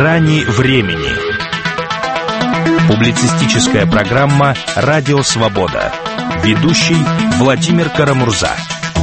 грани времени. Публицистическая программа «Радио Свобода». Ведущий Владимир Карамурза.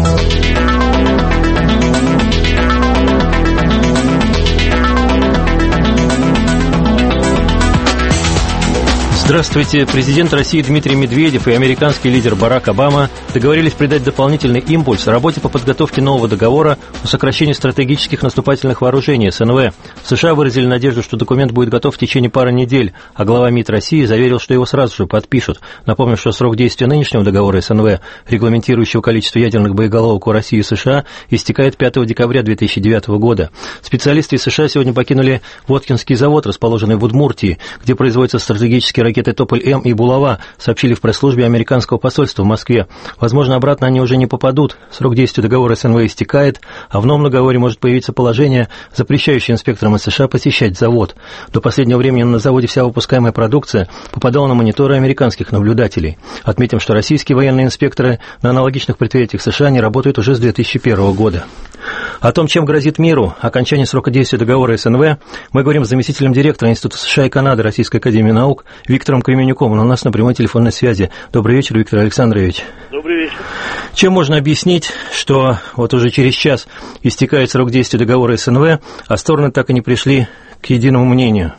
Здравствуйте. Президент России Дмитрий Медведев и американский лидер Барак Обама договорились придать дополнительный импульс работе по подготовке нового договора о сокращении стратегических наступательных вооружений СНВ. США выразили надежду, что документ будет готов в течение пары недель, а глава МИД России заверил, что его сразу же подпишут. Напомню, что срок действия нынешнего договора СНВ, регламентирующего количество ядерных боеголовок у России и США, истекает 5 декабря 2009 года. Специалисты из США сегодня покинули Воткинский завод, расположенный в Удмуртии, где производятся стратегические ракеты «Тополь-М» и «Булава», сообщили в пресс-службе американского посольства в Москве. Возможно, обратно они уже не попадут. Срок действия договора СНВ истекает, а в новом договоре может появиться положение, запрещающее инспекторам из США посещать завод. До последнего времени на заводе вся выпускаемая продукция попадала на мониторы американских наблюдателей. Отметим, что российские военные инспекторы на аналогичных предприятиях США не работают уже с 2001 года. О том, чем грозит миру окончание срока действия договора СНВ, мы говорим с заместителем директора Института США и Канады Российской академии наук Виктором Кременюком. Он у нас на прямой телефонной связи. Добрый вечер, Виктор Александрович. Добрый вечер. Чем можно объяснить, что вот уже через час истекает срок действия договора СНВ, а стороны так и не пришли к единому мнению?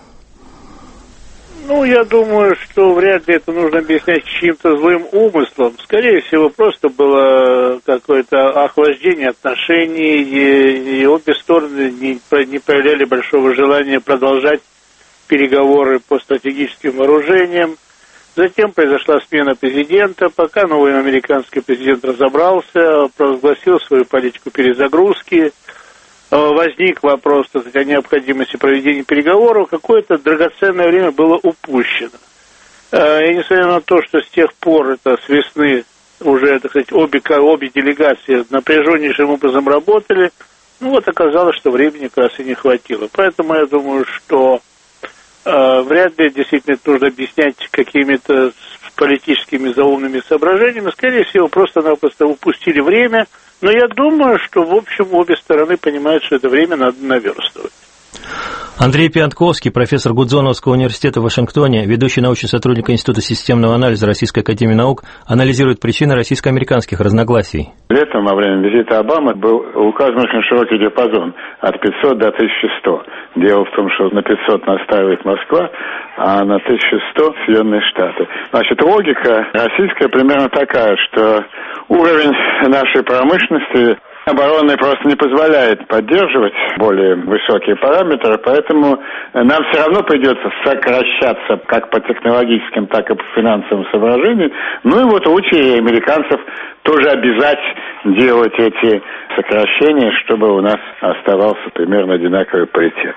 Я думаю, что вряд ли это нужно объяснять чьим-то злым умыслом. Скорее всего, просто было какое-то охлаждение отношений, и обе стороны не проявляли большого желания продолжать переговоры по стратегическим вооружениям. Затем произошла смена президента. Пока новый американский президент разобрался, провозгласил свою политику перезагрузки, возник вопрос, так сказать, о необходимости проведения переговоров, какое-то драгоценное время было упущено. И несмотря на то, что с тех пор, это с весны, уже, так сказать, обе делегации напряженнейшим образом работали, оказалось, что времени как раз и не хватило. Поэтому я думаю, что вряд ли действительно это нужно объяснять какими-то политическими заумными соображениями. Скорее всего, просто-напросто упустили время. Но я думаю, что, в общем, обе стороны понимают, что это время надо наверстывать. Андрей Пиантковский, профессор Гудзоновского университета в Вашингтоне, ведущий научный сотрудник Института системного анализа Российской академии наук, анализирует причины российско-американских разногласий. Летом, во время визита Обамы, был указан очень широкий диапазон от 500 до 1100. Дело в том, что на 500 настаивает Москва, а на 1100 Соединенные Штаты. Значит, логика российская примерно такая, что уровень нашей промышленности оборонной просто не позволяет поддерживать более высокие параметры, поэтому нам все равно придется сокращаться как по технологическим, так и по финансовым соображениям. Лучше американцев тоже обязать делать эти сокращения, чтобы у нас оставался примерно одинаковый паритет.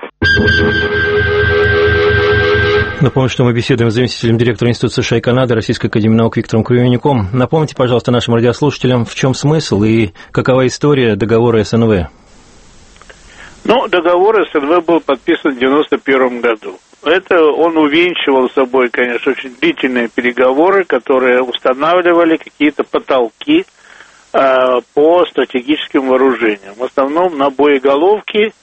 Напомню, что мы беседуем с заместителем директора Института США и Канады Российской академии наук Виктором Кременюком. Напомните, пожалуйста, нашим радиослушателям, в чем смысл и какова история договора СНВ? Договор СНВ был подписан в 1991 году. Он увенчивал собой, конечно, очень длительные переговоры, которые устанавливали какие-то потолки по стратегическим вооружениям. В основном на боеголовки,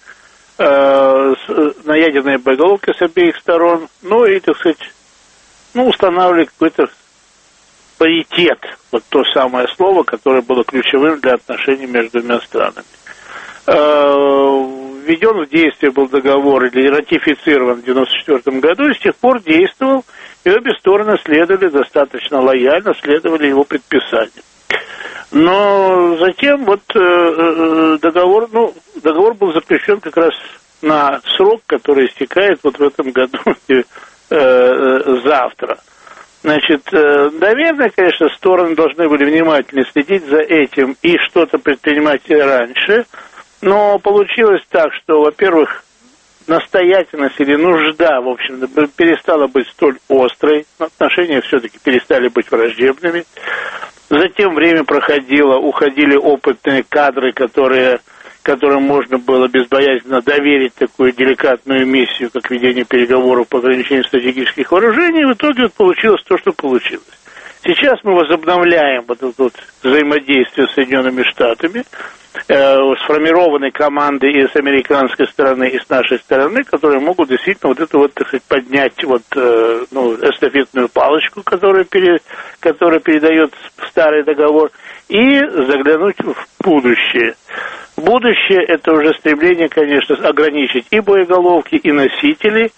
на ядерные боеголовки с обеих сторон, устанавливали какой-то паритет, то самое слово, которое было ключевым для отношений между двумя странами. Введен в действие был договор или ратифицирован в 1994 году, и с тех пор действовал, и обе стороны следовали достаточно лояльно, следовали его предписаниям. Но затем договор был заключен как раз на срок, который истекает в этом году, завтра. Наверное, конечно, стороны должны были внимательно следить за этим и что-то предпринимать раньше, но получилось так, что, во-первых, настоятельность или нужда, в общем, перестала быть столь острой, отношения все-таки перестали быть враждебными. Затем время проходило, уходили опытные кадры, которым можно было безбоязненно доверить такую деликатную миссию, как ведение переговоров по ограничению стратегических вооружений, и в итоге получилось то, что получилось. Сейчас мы возобновляем вот это вот взаимодействие с Соединенными Штатами, сформированы команды и с американской стороны, и с нашей стороны, которые могут действительно вот это вот, так сказать, поднять вот, эстафетную палочку, которая передает старый договор, и заглянуть в будущее. Будущее – это уже стремление, конечно, ограничить и боеголовки, и носители,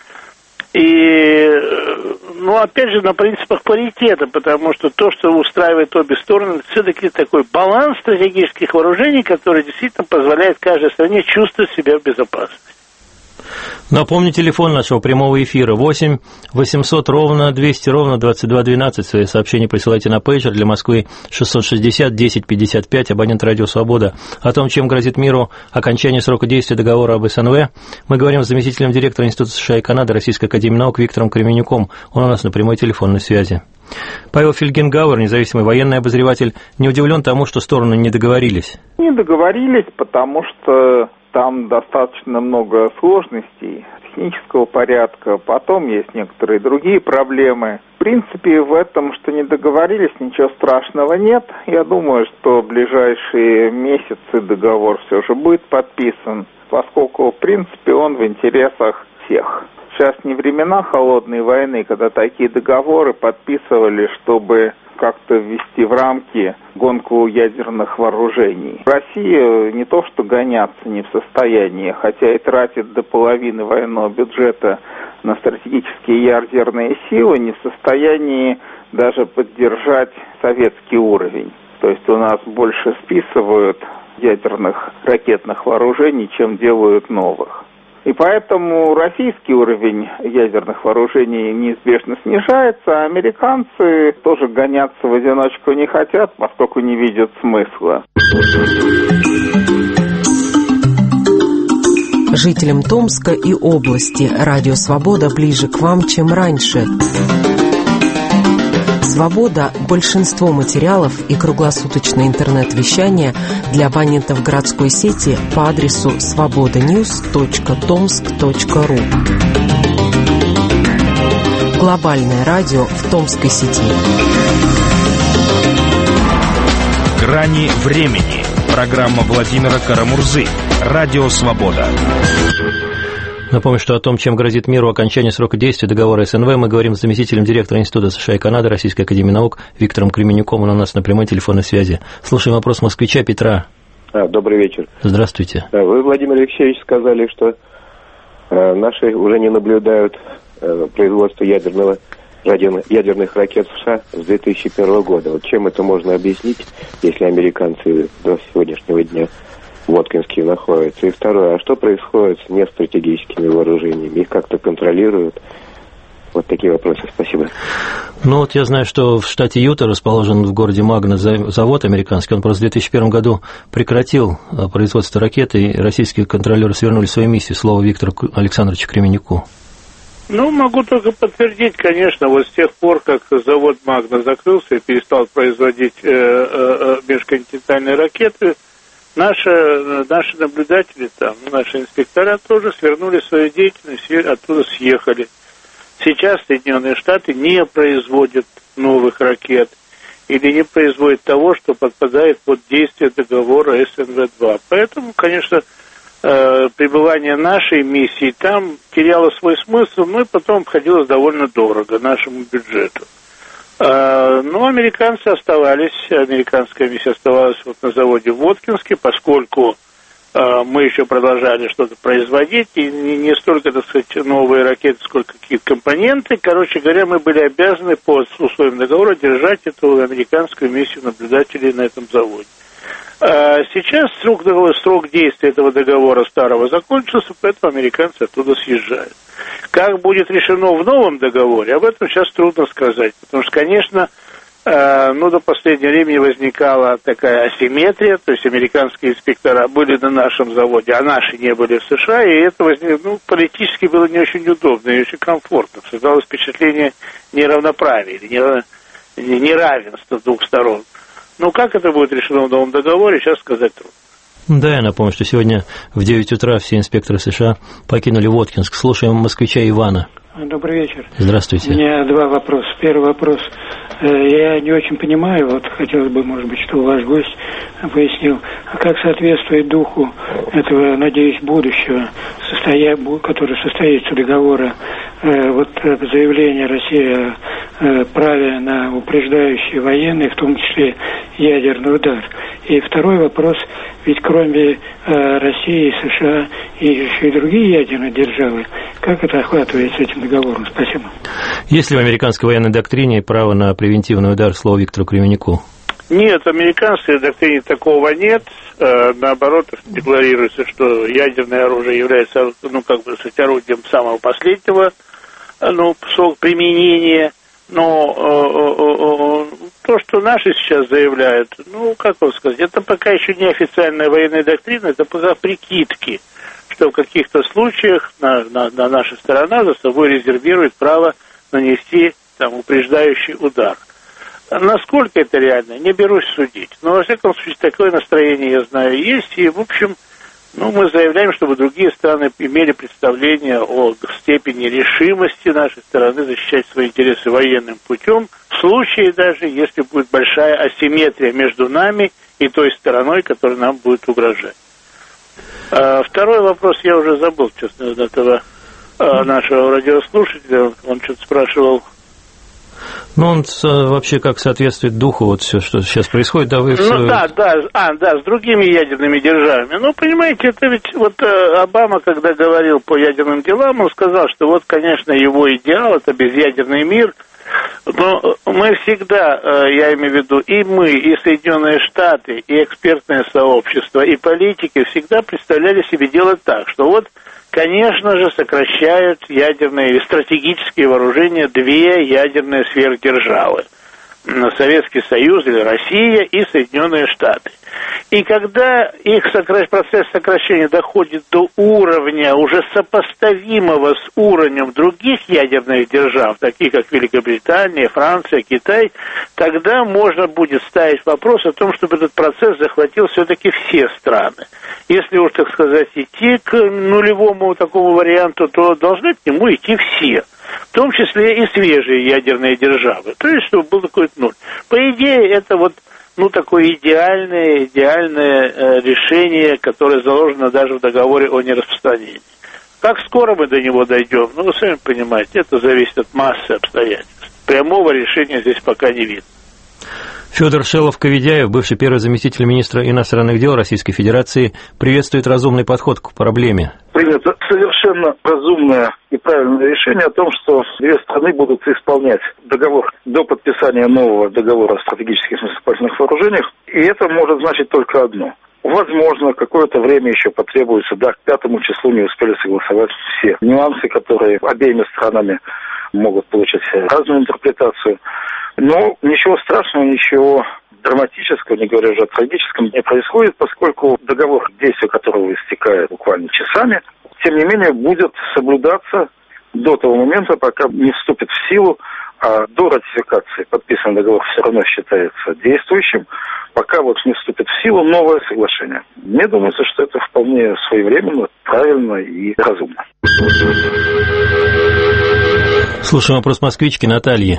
и, опять же, на принципах паритета, потому что то, что устраивает обе стороны, все-таки такой баланс стратегических вооружений, который действительно позволяет каждой стране чувствовать себя в безопасности. Напомню, телефон нашего прямого эфира 8 800 ровно 200 ровно 2212. Свои сообщения присылайте на пейджер для Москвы 660 10 55, абонент «Радио Свобода». О том, чем грозит миру окончание срока действия договора об СНВ, мы говорим с заместителем директора Института США и Канады Российской академии наук Виктором Кременюком. Он у нас на прямой телефонной связи. Павел Фельгенгауэр, независимый военный обозреватель, не удивлен тому, что стороны не договорились? Не договорились, потому что там достаточно много сложностей технического порядка, потом есть некоторые другие проблемы. В принципе, в этом, что не договорились, ничего страшного нет. Я думаю, что в ближайшие месяцы договор все же будет подписан, поскольку, в принципе, он в интересах всех. Сейчас не времена холодной войны, когда такие договоры подписывали, чтобы как-то ввести в рамки гонку ядерных вооружений. Россия не то что гоняться не в состоянии, хотя и тратит до половины военного бюджета на стратегические ядерные силы, не в состоянии даже поддержать советский уровень. То есть у нас больше списывают ядерных ракетных вооружений, чем делают новых. И поэтому российский уровень ядерных вооружений неизбежно снижается, а американцы тоже гоняться в одиночку не хотят, поскольку не видят смысла. Жителям Томска и области «Радио Свобода» ближе к вам, чем раньше. «Свобода» – большинство материалов и круглосуточное интернет-вещание для абонентов городской сети по адресу svobodanews.tomsk.ru. Глобальное радио в Томской сети. «Грани времени». Программа Владимира Карамурзы. Радио «Свобода». Напомню, что о том, чем грозит миру окончание срока действия договора СНВ, мы говорим с заместителем директора Института США и Канады Российской академии наук Виктором Кременюком. Он у нас на прямой телефонной связи. Слушаем вопрос москвича Петра. Добрый вечер. Здравствуйте. Вы, Владимир Алексеевич, сказали, что наши уже не наблюдают производство ядерных ракет в США с 2001 года. Вот чем это можно объяснить, если американцы до сегодняшнего дня Воткинские находятся? И второе, а что происходит с нестратегическими вооружениями? Их как-то контролируют? Вот такие вопросы. Спасибо. Я знаю, что в штате Юта расположен в городе Магна завод американский. Он просто в 2001 году прекратил производство ракет, и российские контролеры свернули свою миссию. Слово Виктору Александровичу Кременюку. Могу только подтвердить, конечно, вот с тех пор, как завод Магна закрылся и перестал производить межконтинентальные ракеты, наши наблюдатели там, наши инспектора тоже свернули свою деятельность и оттуда съехали. Сейчас Соединенные Штаты не производят новых ракет или не производят того, что подпадает под действие договора СНВ-2. Поэтому, конечно, пребывание нашей миссии там теряло свой смысл, и потом обходилось довольно дорого нашему бюджету. Американцы оставались, американская миссия оставалась на заводе в Воткинске, поскольку мы еще продолжали что-то производить, и не столько, так сказать, новые ракеты, сколько какие-то компоненты. Короче говоря, мы были обязаны по условиям договора держать эту американскую миссию наблюдателей на этом заводе. Сейчас срок действия этого договора старого закончился, поэтому американцы оттуда съезжают. Как будет решено в новом договоре, об этом сейчас трудно сказать, потому что, конечно, до последнего времени возникала такая асимметрия, то есть американские инспектора были на нашем заводе, а наши не были в США, и это политически было не очень удобно, не очень комфортно. Создалось впечатление неравноправия, неравенства с двух сторон. Как это будет решено в новом договоре, сейчас сказать трудно. Да, я напомню, что сегодня в 9 утра все инспекторы США покинули Воткинск. Слушаем москвича Ивана. Добрый вечер. Здравствуйте. У меня два вопроса. Первый вопрос. Я не очень понимаю, вот хотелось бы, может быть, что ваш гость пояснил, как соответствует духу этого, надеюсь, будущего, который состоится договора, вот заявление России о праве на упреждающий военный, в том числе ядерный удар. И второй вопрос, ведь кроме России, США и еще и другие ядерные державы, как это охватывается этим договором? Спасибо. Есть ли в американской военной доктрине право на превентивный удар? Слово Виктору Кременюку. Нет, в американской доктрине такого нет. Наоборот, декларируется, что ядерное оружие является, орудием самого последнего, применения. Но то, что наши сейчас заявляют, это пока еще не официальная военная доктрина, это пока прикидки, что в каких-то случаях наша сторона за собой резервирует право нанести упреждающий удар. Насколько это реально, не берусь судить. Но, во всяком случае, такое настроение, я знаю, есть. И, в общем, мы заявляем, чтобы другие страны имели представление о степени решимости нашей стороны защищать свои интересы военным путем, в случае даже, если будет большая асимметрия между нами и той стороной, которая нам будет угрожать. Второй вопрос я уже забыл, честно, этого нашего радиослушателя. Он что-то спрашивал. Он вообще как соответствует духу, вот все, что сейчас происходит, да, вы... с другими ядерными державами. Понимаете, это ведь Обама, когда говорил по ядерным делам, он сказал, что конечно, его идеал – это безъядерный мир. Но мы всегда, я имею в виду, и мы, и Соединенные Штаты, и экспертное сообщество, и политики всегда представляли себе дело так, что конечно же, сокращают ядерные или стратегические вооружения две ядерные сверхдержавы. Советский Союз или Россия и Соединенные Штаты. И когда их процесс сокращения доходит до уровня, уже сопоставимого с уровнем других ядерных держав, таких как Великобритания, Франция, Китай, тогда можно будет ставить вопрос о том, чтобы этот процесс захватил все-таки все страны. Если уж, так сказать, идти к нулевому такому варианту, то должны к нему идти все. В том числе и свежие ядерные державы. То есть, чтобы был какой-то нуль. По идее, это такое идеальное решение, которое заложено даже в договоре о нераспространении. Как скоро мы до него дойдем? Вы сами понимаете, это зависит от массы обстоятельств. Прямого решения здесь пока не видно. Федор Шелов-Коведяев, бывший первый заместитель министра иностранных дел Российской Федерации, приветствует разумный подход к проблеме. Принято совершенно разумное и правильное решение о том, что две страны будут исполнять договор до подписания нового договора о стратегических наступательных вооружениях, и это может значить только одно. Возможно, какое-то время еще потребуется, к 5 числу не успели согласовать все нюансы, которые обеими сторонами могут получить разную интерпретацию. Но ничего страшного, ничего драматического, не говоря уже о трагическом, не происходит, поскольку договор, действие которого истекает буквально часами, тем не менее будет соблюдаться до того момента, пока не вступит в силу, а до ратификации подписанный договор все равно считается действующим, пока не вступит в силу новое соглашение. Мне думается, что это вполне своевременно, правильно и разумно. Слушаем вопрос москвички Натальи.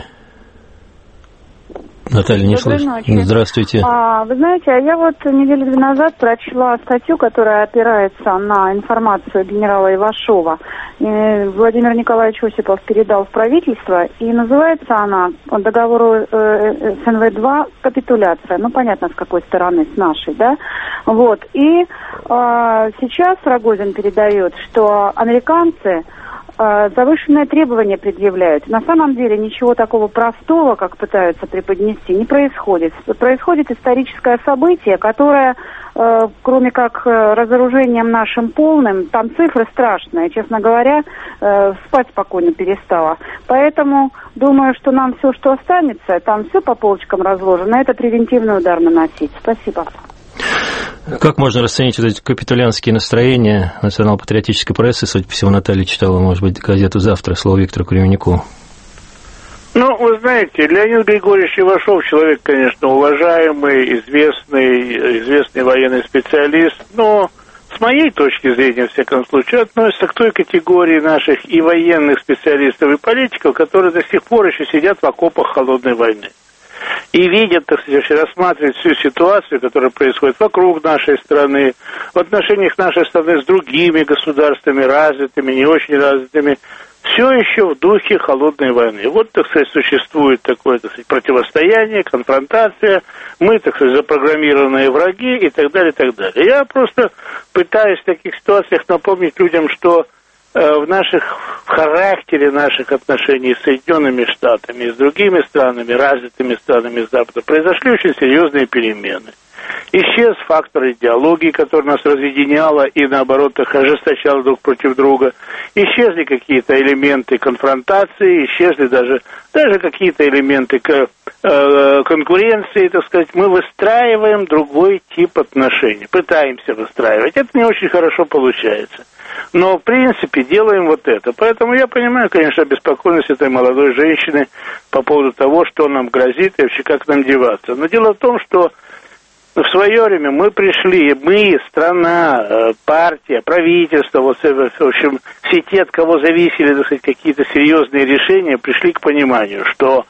Наталья, не слышу. Здравствуйте. Вы знаете, я неделю назад прочла статью, которая опирается на информацию генерала Ивашова. Владимир Николаевич Осипов передал в правительство, и называется она по договору СНВ-2 «Капитуляция». Понятно, с какой стороны, с нашей, да? И сейчас Рогозин передает, что американцы завышенные требования предъявляют. На самом деле ничего такого простого, как пытаются преподнести, не происходит. Происходит историческое событие, которое, кроме как разоружением нашим полным, там цифры страшные. Честно говоря, спать спокойно перестала. Поэтому думаю, что нам все, что останется, там все по полочкам разложено, это превентивный удар наносить. Спасибо. Как можно расценить эти капитулянские настроения национал-патриотической прессы? Судя по всему, Наталья читала, может быть, газету «Завтра». Слово Виктору Кременюку. Вы знаете, Леонид Григорьевич Ивашов человек, конечно, уважаемый, известный военный специалист, но с моей точки зрения, во всяком случае, относится к той категории наших и военных специалистов, и политиков, которые до сих пор еще сидят в окопах холодной войны. и видят, так сказать, рассматривают всю ситуацию, которая происходит вокруг нашей страны, в отношениях нашей страны с другими государствами, развитыми, не очень развитыми, все еще в духе холодной войны. Вот, так сказать, существует такое, так сказать, противостояние, конфронтация, мы, так сказать, запрограммированные враги и так далее, и так далее. Я просто пытаюсь в таких ситуациях напомнить людям, что в характере наших отношений с Соединенными Штатами и с другими странами, развитыми странами Запада, произошли очень серьезные перемены. Исчез фактор идеологии, который нас разъединяла и, наоборот, ожесточал друг против друга. Исчезли какие-то элементы конфронтации, исчезли даже какие-то элементы конкуренции, так сказать. Мы выстраиваем другой тип отношений, пытаемся выстраивать. Это не очень хорошо получается. Но, в принципе, делаем вот это. Поэтому я понимаю, конечно, обеспокоенность этой молодой женщины по поводу того, что нам грозит и вообще как нам деваться. Но дело в том, что в свое время мы пришли, страна, партия, правительство, в общем, все те, от кого зависели, так сказать, какие-то серьезные решения, пришли к пониманию, что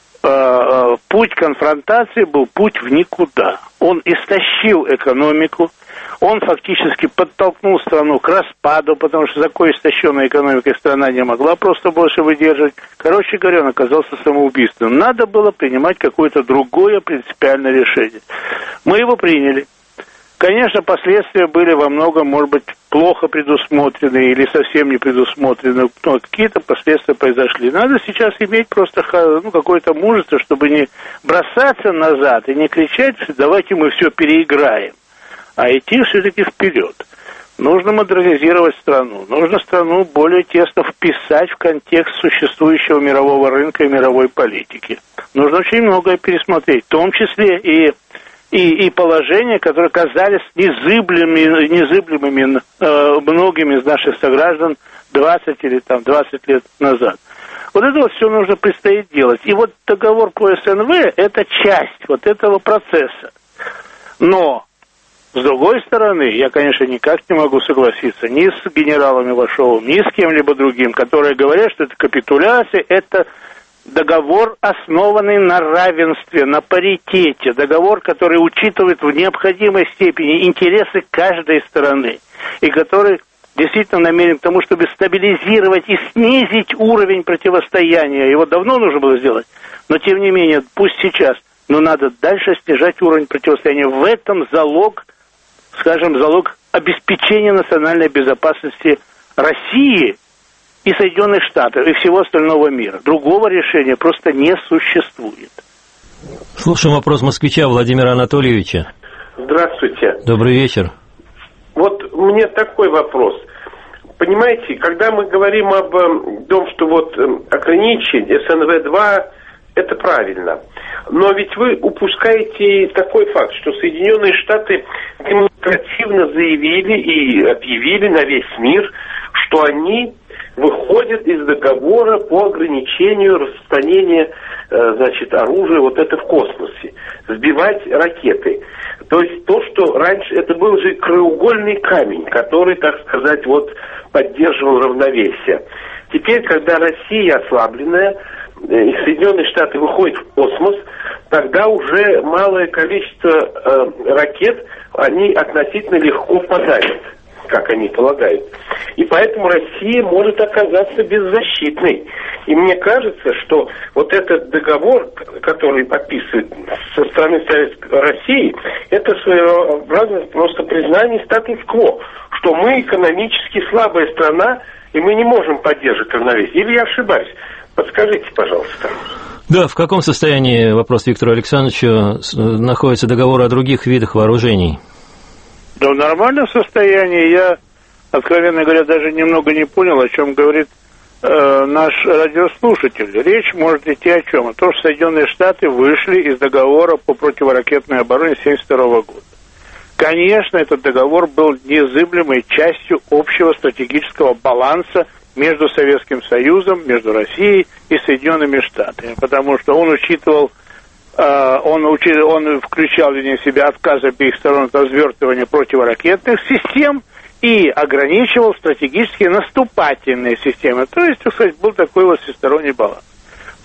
путь конфронтации был путь в никуда. Он истощил экономику, он фактически подтолкнул страну к распаду, потому что такой истощенной экономикой страна не могла просто больше выдерживать. Короче говоря, он оказался самоубийством. Надо было принимать какое-то другое принципиальное решение. Мы его приняли. Конечно, последствия были во многом, может быть, плохо предусмотрены или совсем не предусмотрены, но какие-то последствия произошли. Надо сейчас иметь просто какое-то мужество, чтобы не бросаться назад и не кричать, давайте мы все переиграем, а идти все-таки вперед. Нужно модернизировать страну, нужно страну более тесно вписать в контекст существующего мирового рынка и мировой политики. Нужно очень многое пересмотреть, в том числе и положения, которые казались незыблемыми многими из наших сограждан 20 или 20 лет назад. Вот это вот все нужно предстоит делать. И вот договор по СНВ – это часть вот этого процесса. Но, с другой стороны, я, конечно, никак не могу согласиться ни с генералом Ивашовым, ни с кем-либо другим, которые говорят, что это капитуляция, это договор, основанный на равенстве, на паритете, договор, который учитывает в необходимой степени интересы каждой стороны, и который действительно намерен к тому, чтобы стабилизировать и снизить уровень противостояния. Его давно нужно было сделать, но тем не менее, пусть сейчас, но надо дальше снижать уровень противостояния. В этом залог, скажем, залог обеспечения национальной безопасности России и Соединенных Штатов, и всего остального мира. Другого решения просто не существует. Слушаем вопрос москвича Владимира Анатольевича. Здравствуйте. Добрый вечер. Вот у меня такой вопрос. Понимаете, когда мы говорим об том, что вот ограничить СНВ-2, это правильно. Но ведь вы упускаете такой факт, что Соединенные Штаты демонстративно заявили и объявили на весь мир, что они выходят из договора по ограничению распространения, оружия вот это в космосе, сбивать ракеты. То есть то, что раньше, это был же краеугольный камень, который, так сказать, вот поддерживал равновесие. Теперь, когда Россия ослабленная, и Соединенные Штаты выходят в космос, тогда уже малое количество ракет они относительно легко подавят, как они полагают. И поэтому Россия может оказаться беззащитной. И мне кажется, что вот этот договор, который подписывает со стороны России, это своеобразное просто признание статус-кво, что мы экономически слабая страна, и мы не можем поддерживать равновесие. Или я ошибаюсь? Подскажите, пожалуйста. Да, в каком состоянии, вопрос Виктору Александровичу, находится договор о других видах вооружений? Да, в нормальном состоянии. Я, откровенно говоря, даже немного не понял, о чем говорит наш радиослушатель. Речь может идти о чем? О том, что Соединенные Штаты вышли из договора по противоракетной обороне 1972 года. Конечно, этот договор был неизъемлемой частью общего стратегического баланса между Советским Союзом, между Россией и Соединенными Штатами, потому что он учитывал, он включал в себя отказ обеих сторон от развертывания противоракетных систем и ограничивал стратегические наступательные системы. То есть, так сказать, был такой вот всесторонний баланс. В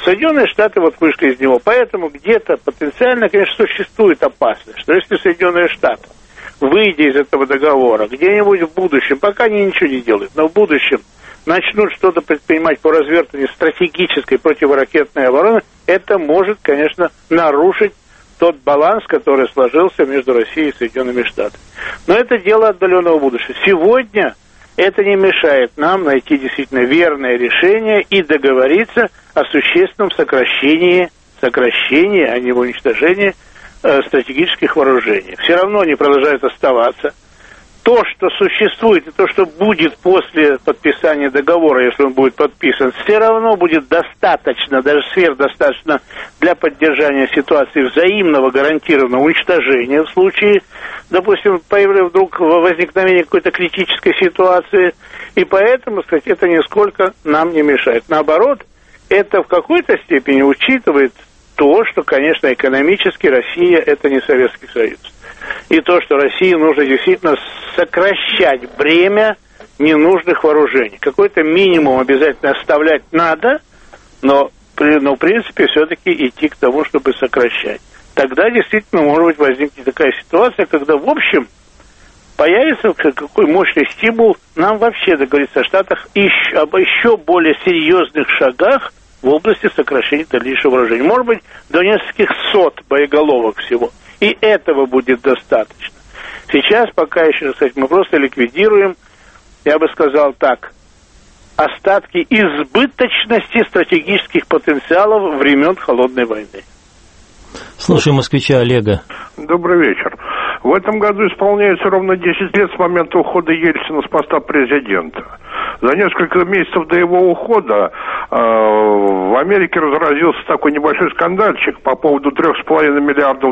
Соединенные Штаты вот вышли из него. Поэтому где-то потенциально, конечно, существует опасность, что если Соединенные Штаты, выйдя из этого договора, где-нибудь в будущем, пока они ничего не делают, но в будущем начнут что-то предпринимать по развертыванию стратегической противоракетной обороны, это может, конечно, нарушить тот баланс, который сложился между Россией и Соединенными Штатами. Но это дело отдаленного будущего. Сегодня это не мешает нам найти действительно верное решение и договориться о существенном сокращении, а не уничтожении стратегических вооружений. Все равно они продолжают оставаться. То, что существует, и то, что будет после подписания договора, если он будет подписан, все равно будет достаточно, даже сверхдостаточно для поддержания ситуации взаимного гарантированного уничтожения в случае, допустим, вдруг возникновения какой-то критической ситуации. И поэтому, сказать, это нисколько нам не мешает. Наоборот, это в какой-то степени учитывает то, что, конечно, экономически Россия – это не Советский Союз. И то, что России нужно действительно сокращать бремя ненужных вооружений. Какой-то минимум обязательно оставлять надо, но в принципе, все-таки идти к тому, чтобы сокращать. Тогда действительно, может быть, возникнет такая ситуация, когда, в появится какой мощный стимул нам вообще договориться о Штатах об еще более серьезных шагах в области сокращения дальнейшего вооружения. Может быть, до нескольких сот боеголовок всего. И этого будет достаточно. Сейчас пока еще, кстати, мы просто ликвидируем, я бы сказал так, остатки избыточности стратегических потенциалов времен Холодной войны. Слушаем москвича Олега. Добрый вечер. В этом году исполняется ровно 10 лет с момента ухода Ельцина с поста президента. За несколько месяцев до его ухода в Америке разразился такой небольшой скандальчик по поводу $3,5 миллиардов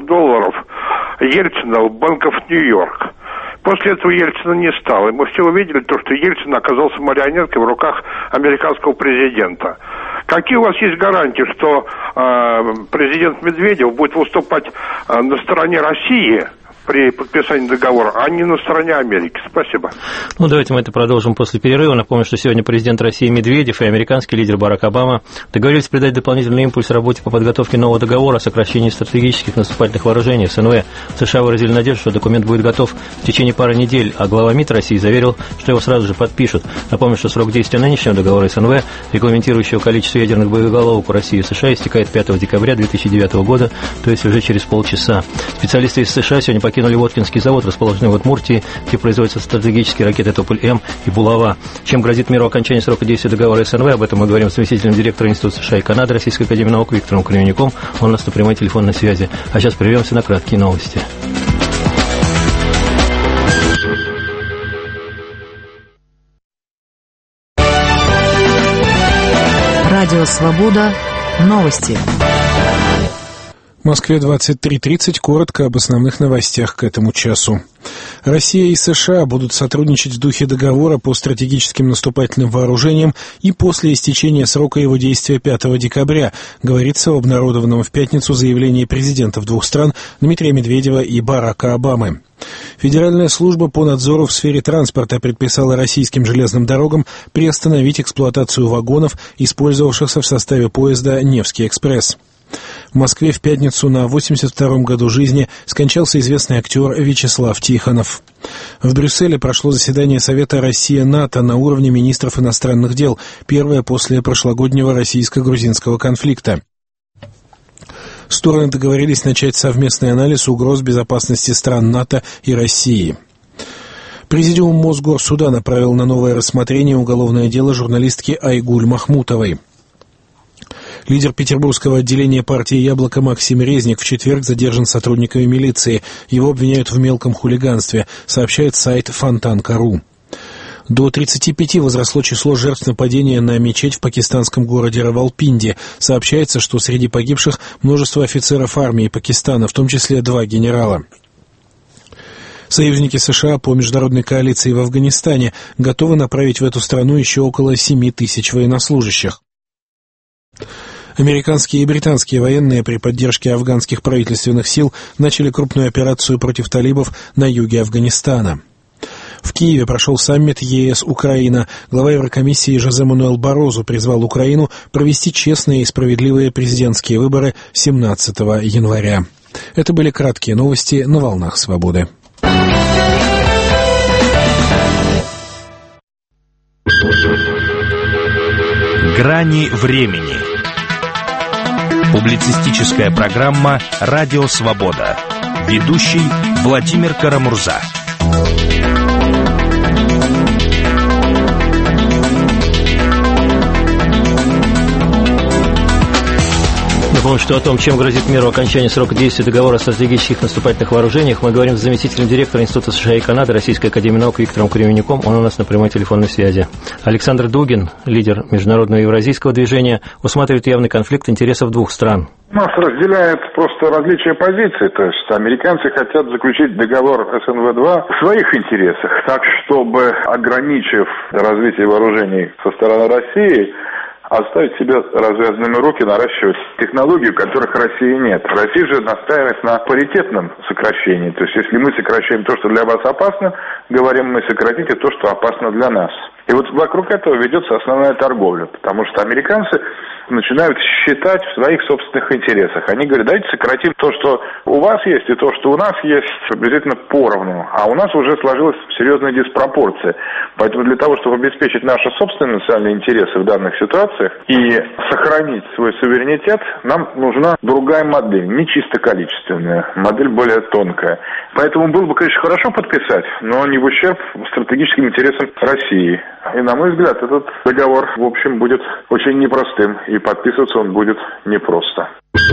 Ельцина в Bank of New York. После этого Ельцина не стало. И мы все увидели то, что Ельцин оказался марионеткой в руках американского президента. Какие у вас есть гарантии, что президент Медведев будет выступать на стороне России при подписании договора, а не на стороне Америки? Спасибо. Давайте мы это продолжим после перерыва. Напомню, что сегодня президент России Медведев и американский лидер Барак Обама договорились придать дополнительный импульс работе по подготовке нового договора о сокращении стратегических наступательных вооружений СНВ. США выразили надежду, что документ будет готов в течение пары недель, а глава МИД России заверил, что его сразу же подпишут. Напомню, что срок действия нынешнего договора СНВ, регламентирующего количество ядерных боеголовок у России и США, истекает 5 декабря 2009 года, то есть уже через полчаса. Специалисты из США сегодня покинули Воткинский завод, расположенный в Удмуртии, где производятся стратегические ракеты «Тополь-М» и «Булава». Чем грозит миру окончание срока действия договора СНВ? Об этом мы говорим с заместителем директора Института США и Канады Российской академии наук Виктором Кременюком. Он у нас на прямой телефонной связи. А сейчас прервемся на краткие новости. Радио «Свобода». Новости. В Москве 23:30. Коротко об основных новостях к этому часу. Россия и США будут сотрудничать в духе договора по стратегическим наступательным вооружениям и после истечения срока его действия 5 декабря, говорится в обнародованном в пятницу заявлении президентов двух стран Дмитрия Медведева и Барака Обамы. Федеральная служба по надзору в сфере транспорта предписала российским железным дорогам приостановить эксплуатацию вагонов, использовавшихся в составе поезда «Невский экспресс». В Москве в пятницу на 82-м году жизни скончался известный актер Вячеслав Тихонов. В Брюсселе прошло заседание Совета Россия-НАТО на уровне министров иностранных дел, первое после прошлогоднего российско-грузинского конфликта. Стороны договорились начать совместный анализ угроз безопасности стран НАТО и России. Президиум Мосгорсуда направил на новое рассмотрение уголовное дело журналистки Айгуль Махмутовой. Лидер петербургского отделения партии «Яблоко» Максим Резник в четверг задержан сотрудниками милиции. Его обвиняют в мелком хулиганстве, сообщает сайт Фонтан.ру. До 35 возросло число жертв нападения на мечеть в пакистанском городе Равалпинди. Сообщается, что среди погибших множество офицеров армии Пакистана, в том числе 2 генерала. Союзники США по международной коалиции в Афганистане готовы направить в эту страну еще около 7 тысяч военнослужащих. Американские и британские военные при поддержке афганских правительственных сил начали крупную операцию против талибов на юге Афганистана. В Киеве прошел саммит ЕС-Украина. Глава Еврокомиссии Жозе Мануэль Барозу призвал Украину провести честные и справедливые президентские выборы 17 января. Это были краткие новости на «Волнах свободы». Грани времени. Публицистическая программа «Радио Свобода». Ведущий Владимир Карамурза. Напомню, что о том, чем грозит миру окончание срока действия договора о стратегических наступательных вооружениях, мы говорим с заместителем директора Института США и Канады Российской академии наук Виктором Кременюком. Он у нас на прямой телефонной связи. Александр Дугин, лидер международного евразийского движения, усматривает явный конфликт интересов двух стран. Нас разделяет просто различие позиций. То есть американцы хотят заключить договор СНВ-2 в своих интересах, так чтобы, ограничив развитие вооружений со стороны России, оставить себе развязанными руки, наращивать технологии, у которых России нет. Россия же настаивает на паритетном сокращении. То есть, если мы сокращаем то, что для вас опасно, говорим мы, сократите то, что опасно для нас. И вот вокруг этого ведется основная торговля, потому что американцы начинают считать в своих собственных интересах. Они говорят, давайте сократим то, что у вас есть, и то, что у нас есть, приблизительно поровну. А у нас уже сложилась серьезная диспропорция. Поэтому для того, чтобы обеспечить наши собственные национальные интересы в данных ситуациях и сохранить свой суверенитет, нам нужна другая модель, не чисто количественная, модель более тонкая. Поэтому было бы, конечно, хорошо подписать, но не в ущерб стратегическим интересам России. И, на мой взгляд, этот договор, в общем, будет очень непростым, и подписываться он будет непросто.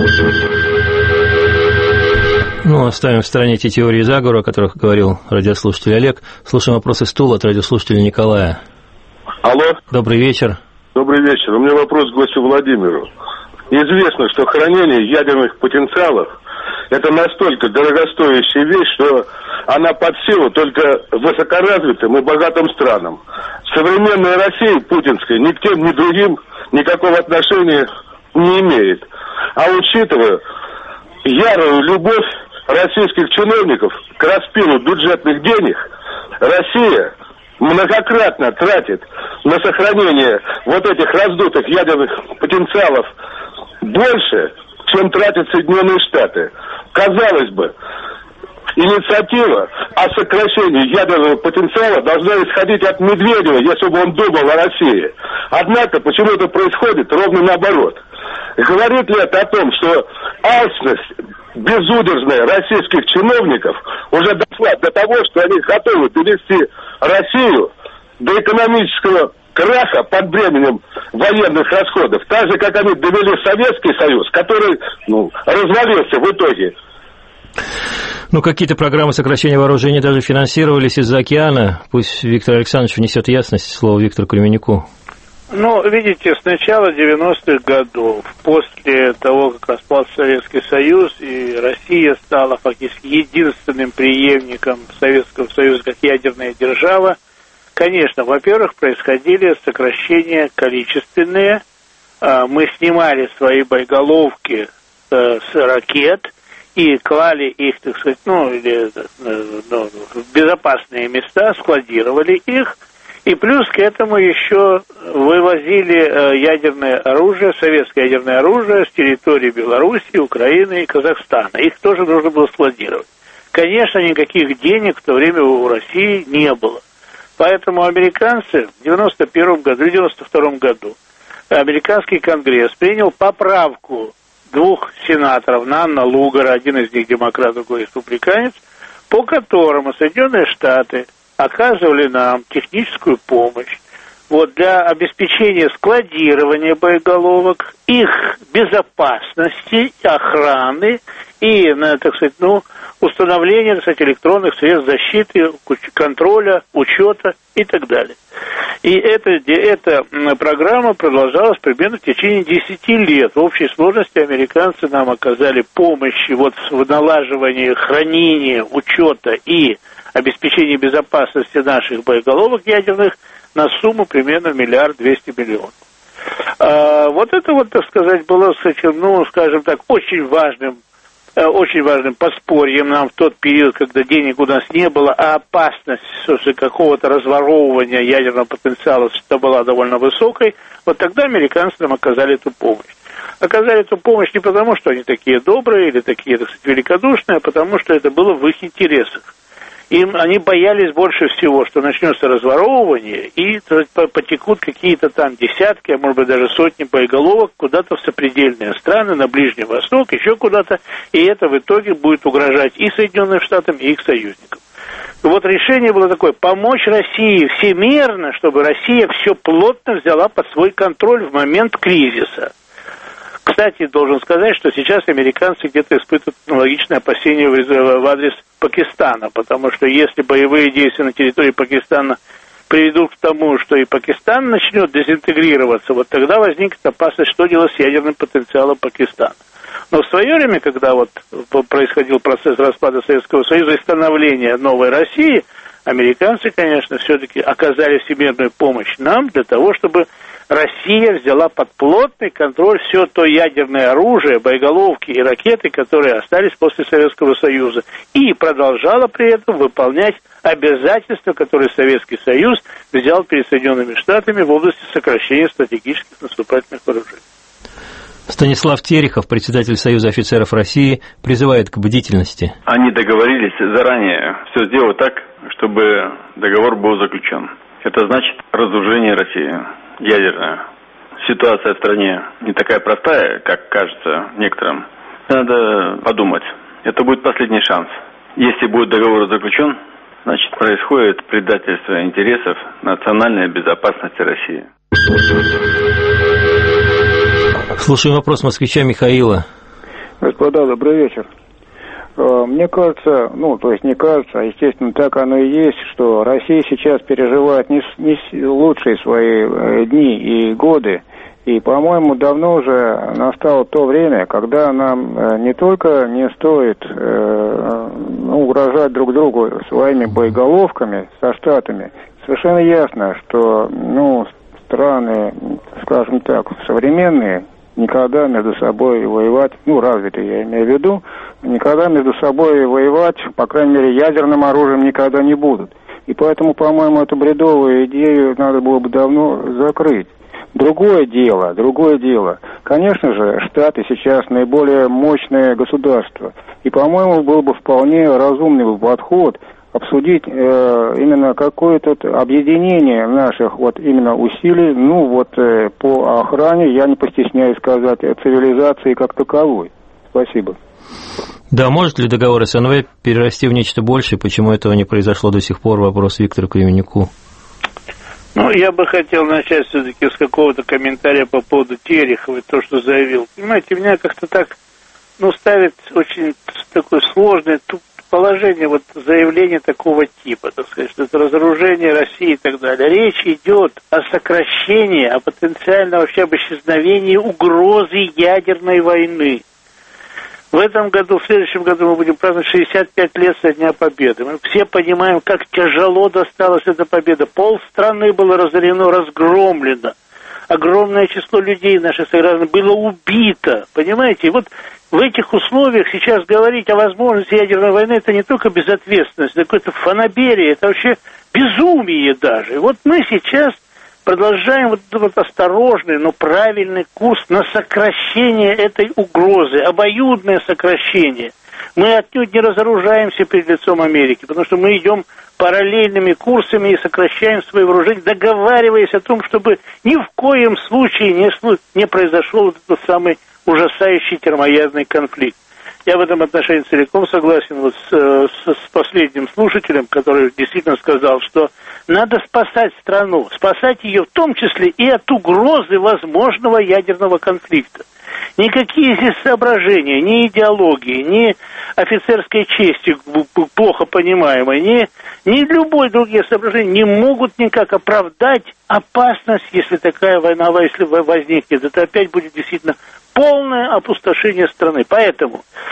Ну, оставим в стороне те теории заговора, о которых говорил радиослушатель Олег. Слушаем вопросы стула от радиослушателя Николая. Алло. Добрый вечер. Добрый вечер. У меня вопрос к гостю Владимиру. Известно, что хранение ядерных потенциалов – это настолько дорогостоящая вещь, что она под силу только высокоразвитым и богатым странам. Современная Россия путинская ни к тем, ни к другим никакого отношения не имеет. А учитывая ярую любовь российских чиновников к распилу бюджетных денег, Россия многократно тратит на сохранение вот этих раздутых ядерных потенциалов больше, чем тратят Соединенные Штаты. Казалось бы, инициатива о сокращении ядерного потенциала должна исходить от Медведева, если бы он думал о России. Однако, почему это происходит ровно наоборот? Говорит ли это о том, что алчность безудержная российских чиновников уже дошла до того, что они готовы довести Россию до экономического краха под бременем военных расходов, так же, как они довели Советский Союз, который развалился в итоге. Ну, какие-то программы сокращения вооружений даже финансировались из-за океана. Пусть Виктор Александрович внесет ясность. Слово Виктору Кременюку. Ну, видите, с начала 90-х годов, после того, как распался Советский Союз, и Россия стала фактически единственным преемником Советского Союза как ядерная держава, конечно, во-первых, происходили сокращения количественные. Мы снимали свои боеголовки с ракет и клали их, так сказать, в безопасные места, складировали их. И плюс к этому еще вывозили ядерное оружие, советское ядерное оружие с территории Белоруссии, Украины и Казахстана. Их тоже нужно было складировать. Конечно, никаких денег в то время у России не было. Поэтому американцы в 91 году, в 92 году американский конгресс принял поправку двух сенаторов, Нанна Лугара, один из них демократ, другой республиканец, по которому Соединенные Штаты оказывали нам техническую помощь для обеспечения складирования боеголовок, их безопасности, охраны и, так сказать, установления, так сказать, электронных средств защиты, контроля, учета и так далее. И эта программа продолжалась примерно в течение 10 лет. В общей сложности американцы нам оказали помощь в налаживании хранения, учета и обеспечения безопасности наших боеголовок ядерных на сумму примерно 1 200 000 000. Это так сказать, было, скажем так, очень важным очень важным подспорьем нам в тот период, когда денег у нас не было, а опасность, собственно, какого-то разворовывания ядерного потенциала была довольно высокой, вот тогда американцы нам оказали эту помощь. Оказали эту помощь не потому, что они такие добрые или такие, так сказать, великодушные, а потому, что это было в их интересах. Они боялись больше всего, что начнется разворовывание, и потекут какие-то там десятки, а может быть даже сотни боеголовок куда-то в сопредельные страны, на Ближний Восток, еще куда-то, и это в итоге будет угрожать и Соединенным Штатам, и их союзникам. И вот решение было такое: помочь России всемерно, чтобы Россия все плотно взяла под свой контроль в момент кризиса. Кстати, должен сказать, что сейчас американцы где-то испытывают аналогичные опасения в адрес Пакистана, потому что если боевые действия на территории Пакистана приведут к тому, что и Пакистан начнет дезинтегрироваться, вот тогда возникнет опасность, что делать с ядерным потенциалом Пакистана. Но в свое время, когда вот происходил процесс распада Советского Союза и становления новой России, американцы, конечно, все-таки оказали всемирную помощь нам для того, чтобы Россия взяла под плотный контроль все то ядерное оружие, боеголовки и ракеты, которые остались после Советского Союза, и продолжала при этом выполнять обязательства, которые Советский Союз взял перед Соединенными Штатами в области сокращения стратегических наступательных вооружений. Станислав Терехов, председатель Союза офицеров России, призывает к бдительности. Они договорились заранее все сделать так, чтобы договор был заключен. Это значит разоружение России. Ядерная. Ситуация в стране не такая простая, как кажется некоторым. Надо подумать. Это будет последний шанс. Если будет договор заключен, значит происходит предательство интересов национальной безопасности России. Слушаем вопрос москвича Михаила. Господа, добрый вечер. Мне кажется, не кажется, а естественно так оно и есть, что Россия сейчас переживает не лучшие свои дни и годы. И, по-моему, давно уже настало то время, когда нам не только не стоит угрожать друг другу своими боеголовками со Штатами. Совершенно ясно, что страны, скажем так, современные, никогда между собой воевать, развитые я имею в виду, никогда между собой воевать, по крайней мере, ядерным оружием никогда не будут. И поэтому, по-моему, эту бредовую идею надо было бы давно закрыть. Другое дело. Конечно же, Штаты сейчас наиболее мощное государство. И, по-моему, был бы вполне разумный подход обсудить именно какое-то объединение наших именно усилий, по охране, я не постесняюсь сказать, цивилизации как таковой. Спасибо. Да, может ли договор СНВ перерасти в нечто большее? Почему этого не произошло до сих пор? Вопрос Виктору Кременюку. Я бы хотел начать все-таки с какого-то комментария по поводу Терехова, то, что заявил. Понимаете, меня как-то так, ставит очень такое сложное положение, заявление такого типа, так сказать, что это разоружение России и так далее. Речь идет о сокращении, о потенциальном вообще об исчезновении угрозы ядерной войны. В этом году, в следующем году мы будем праздновать 65 лет со Дня Победы. Мы все понимаем, как тяжело досталась эта победа. Полстраны было разорено, разгромлено. Огромное число людей наших сограждан было убито. Понимаете? И в этих условиях сейчас говорить о возможности ядерной войны, это не только безответственность, это какое-то фанаберие, это вообще безумие даже. И мы сейчас продолжаем осторожный, но правильный курс на сокращение этой угрозы, обоюдное сокращение. Мы отнюдь не разоружаемся перед лицом Америки, потому что мы идем параллельными курсами и сокращаем свои вооружения, договариваясь о том, чтобы ни в коем случае не произошел этот самый ужасающий термоядерный конфликт. Я в этом отношении целиком согласен с последним слушателем, который действительно сказал, что надо спасать страну, спасать ее в том числе и от угрозы возможного ядерного конфликта. Никакие здесь соображения, ни идеологии, ни офицерской чести, плохо понимаемой, ни любое другие соображения не могут никак оправдать опасность, если такая война, если возникнет. Это опять будет действительно полное опустошение страны. Поэтому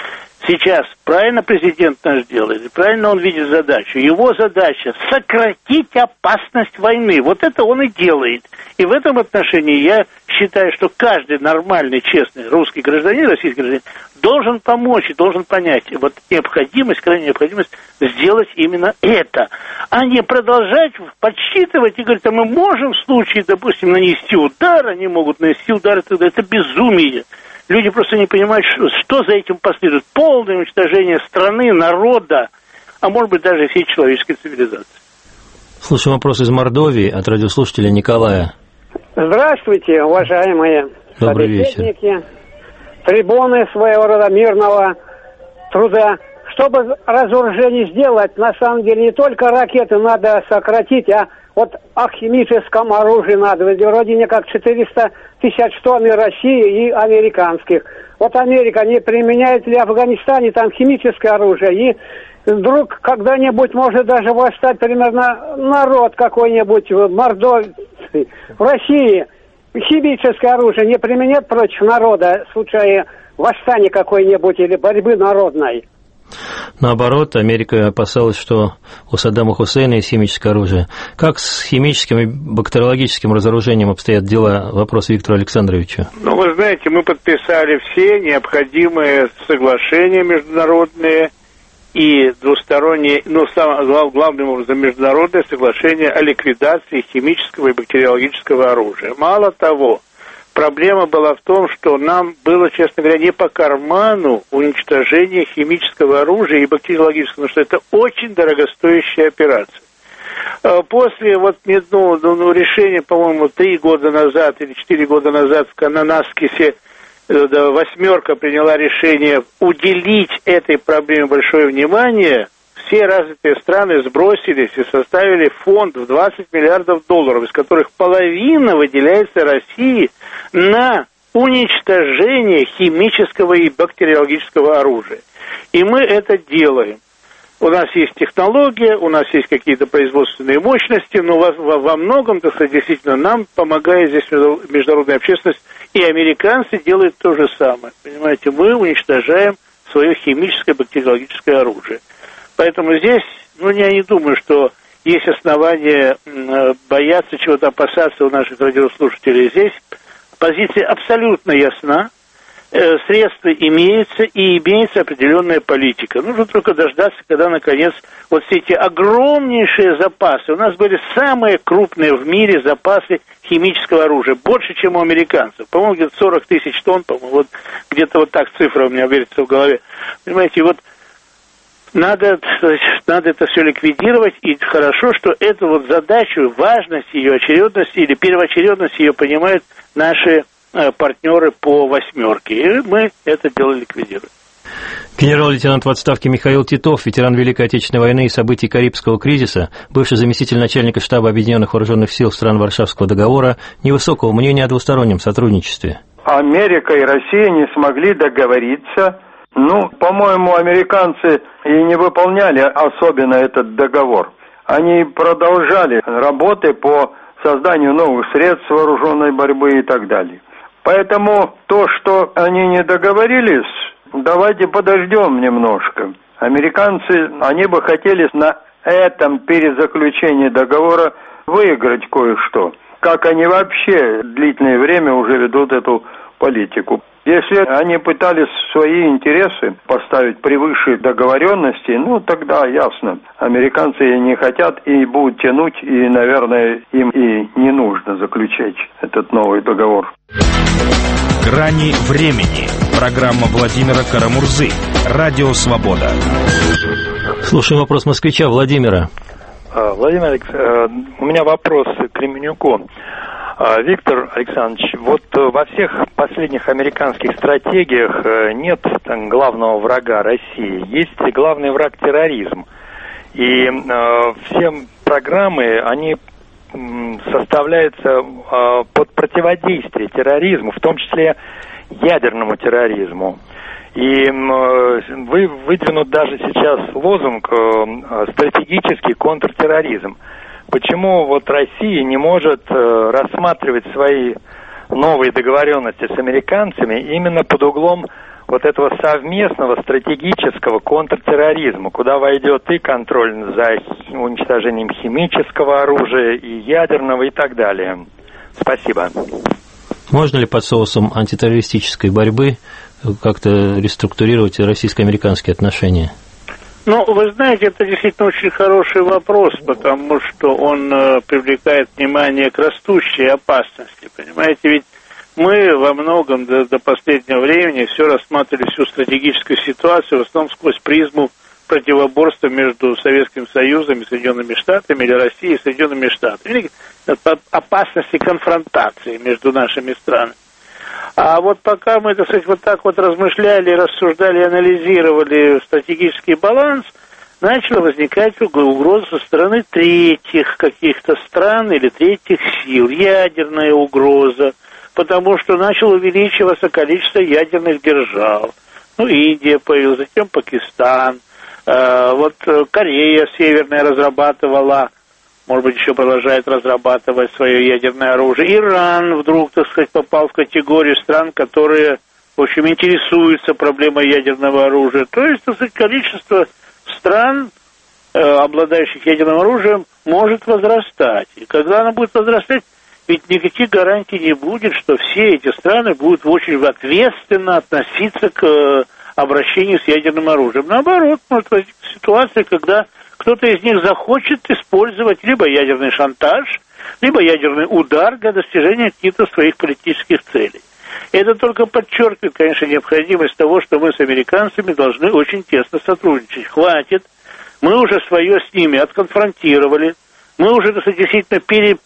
Сейчас правильно президент наш делает, и правильно он видит задачу. Его задача – сократить опасность войны. Вот это он и делает. И в этом отношении я считаю, что каждый нормальный, честный русский гражданин, российский гражданин, должен помочь и должен понять вот необходимость, крайняя необходимость сделать именно это. А не продолжать подсчитывать и говорить, а мы можем в случае, допустим, нанести удар, они могут нанести удар, это безумие. Люди просто не понимают, что за этим последует. Полное уничтожение страны, народа, а может быть даже всей человеческой цивилизации. Слушаем вопрос из Мордовии от радиослушателя Николая. Здравствуйте, уважаемые собеседники, трибуны своего рода мирного труда. Чтобы разоружение сделать, на самом деле не только ракеты надо сократить, а вот о химическом оружии надо. Вроде не как 400 тысяч тонн России и американских. Вот Америка не применяет ли в Афганистане там химическое оружие? И вдруг когда-нибудь может даже восстать примерно народ какой-нибудь в Мордовии, в России. Химическое оружие не применять против народа в случае восстания какой-нибудь или борьбы народной. Наоборот, Америка опасалась, что у Саддама Хусейна есть химическое оружие. Как с химическим и бактериологическим разоружением обстоят дела? Вопрос Виктору Александровичу. Ну, вы знаете, мы подписали все необходимые соглашения международные и двусторонние, главным образом международное соглашение о ликвидации химического и бактериологического оружия. Мало того, проблема была в том, что нам было, честно говоря, не по карману уничтожение химического оружия и бактериологического, потому что это очень дорогостоящая операция. После решения, по-моему, 3 года назад или 4 года назад в Кананаскисе «восьмерка» приняла решение уделить этой проблеме большое внимание, все развитые страны сбросились и составили фонд в $20 миллиардов, из которых половина выделяется России на уничтожение химического и бактериологического оружия. И мы это делаем. У нас есть технология, у нас есть какие-то производственные мощности, но во многом, так сказать, действительно нам помогает здесь международная общественность, и американцы делают то же самое. Понимаете, мы уничтожаем свое химическое и бактериологическое оружие. Поэтому здесь, я не думаю, что есть основания бояться, чего-то опасаться у наших радиослушателей. Здесь позиция абсолютно ясна, средства имеются и имеется определенная политика. Нужно только дождаться, когда, наконец, вот все эти огромнейшие запасы, у нас были самые крупные в мире запасы химического оружия, больше, чем у американцев. По-моему, где-то 40 тысяч тонн, по-моему, вот где-то вот так цифра у меня вертится в голове. Понимаете, вот надо это все ликвидировать, и хорошо, что эту вот задачу, важность ее, очередность или первоочередность ее понимают наши партнеры по «восьмерке», и мы это дело ликвидируем. Генерал-лейтенант в отставке Михаил Титов, ветеран Великой Отечественной войны и событий Карибского кризиса, бывший заместитель начальника штаба Объединенных Вооруженных сил стран Варшавского договора, невысокого мнения о двустороннем сотрудничестве. Америка и Россия не смогли договориться. По-моему, американцы и не выполняли особенно этот договор. Они продолжали работы по созданию новых средств вооруженной борьбы и так далее. Поэтому то, что они не договорились, давайте подождем немножко. Американцы, они бы хотели на этом перезаключении договора выиграть кое-что. Как они вообще длительное время уже ведут эту политику. Если они пытались свои интересы поставить превыше договоренности, тогда ясно. Американцы не хотят и будут тянуть, и, наверное, им и не нужно заключать этот новый договор. «Грани времени». Программа Владимира Карамурзы. Радио «Свобода». Слушаем вопрос москвича Владимира. Владимир Александрович, у меня вопрос к Кременюку. Виктор Александрович, вот во всех последних американских стратегиях нет главного врага России, есть главный враг терроризм. И все программы, они составляются под противодействие терроризму, в том числе ядерному терроризму. И выдвинут даже сейчас лозунг «стратегический контртерроризм». Почему вот Россия не может рассматривать свои новые договоренности с американцами именно под углом вот этого совместного стратегического контртерроризма, куда войдет и контроль за уничтожением химического оружия, и ядерного, и так далее. Спасибо. Можно ли под соусом антитеррористической борьбы как-то реструктурировать российско-американские отношения? Ну, вы знаете, это действительно очень хороший вопрос, потому что он привлекает внимание к растущей опасности. Понимаете, ведь мы во многом до последнего времени все рассматривали всю стратегическую ситуацию в основном сквозь призму противоборства между Советским Союзом и Соединенными Штатами или Россией и Соединенными Штатами. Опасности конфронтации между нашими странами. А вот пока мы, так сказать, вот так вот размышляли, рассуждали, анализировали стратегический баланс, начала возникать угроза со стороны третьих каких-то стран или третьих сил, ядерная угроза, потому что начало увеличиваться количество ядерных держав. Ну, Индия появилась, затем Пакистан, вот Корея Северная разрабатывала, может быть, еще продолжает разрабатывать свое ядерное оружие. Иран вдруг, так сказать, попал в категорию стран, которые, в общем, интересуются проблемой ядерного оружия. То есть, так сказать, количество стран, обладающих ядерным оружием, может возрастать. И когда оно будет возрастать, ведь никаких гарантий не будет, что все эти страны будут очень ответственно относиться к обращению с ядерным оружием. Наоборот, может возникнуть ситуация, когда кто-то из них захочет использовать либо ядерный шантаж, либо ядерный удар для достижения каких-то своих политических целей. Это только подчеркивает, конечно, необходимость того, что мы с американцами должны очень тесно сотрудничать. Хватит, мы уже свое с ними отконфронтировали, мы уже, так сказать, действительно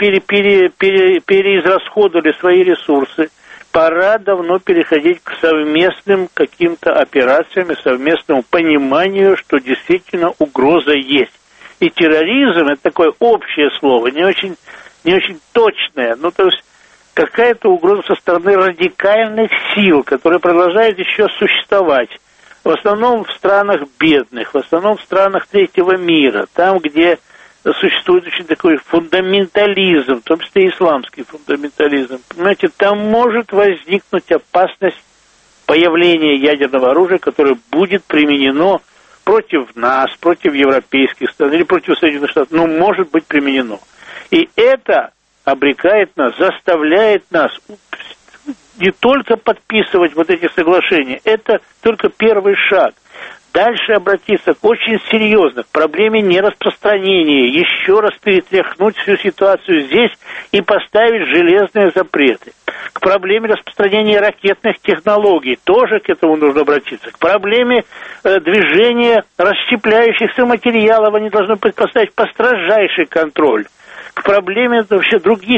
переизрасходовали свои ресурсы. Пора давно переходить к совместным каким-то операциям и совместному пониманию, что действительно угроза есть. И терроризм – это такое общее слово, не очень точное. Ну, то есть какая-то угроза со стороны радикальных сил, которые продолжают еще существовать. В основном в странах бедных, в основном в странах третьего мира, там, где существует очень такой фундаментализм, в том числе исламский фундаментализм. Понимаете, там может возникнуть опасность появления ядерного оружия, которое будет применено против нас, против европейских стран или против Соединенных Штатов, но может быть применено. И это обрекает нас, заставляет нас не только подписывать вот эти соглашения, это только первый шаг. Дальше обратиться очень серьезно к проблеме нераспространения, еще раз перетряхнуть всю ситуацию здесь и поставить железные запреты. К проблеме распространения ракетных технологий тоже к этому нужно обратиться. К проблеме движения расщепляющихся материалов они должны поставить под строжайший контроль. К проблеме вообще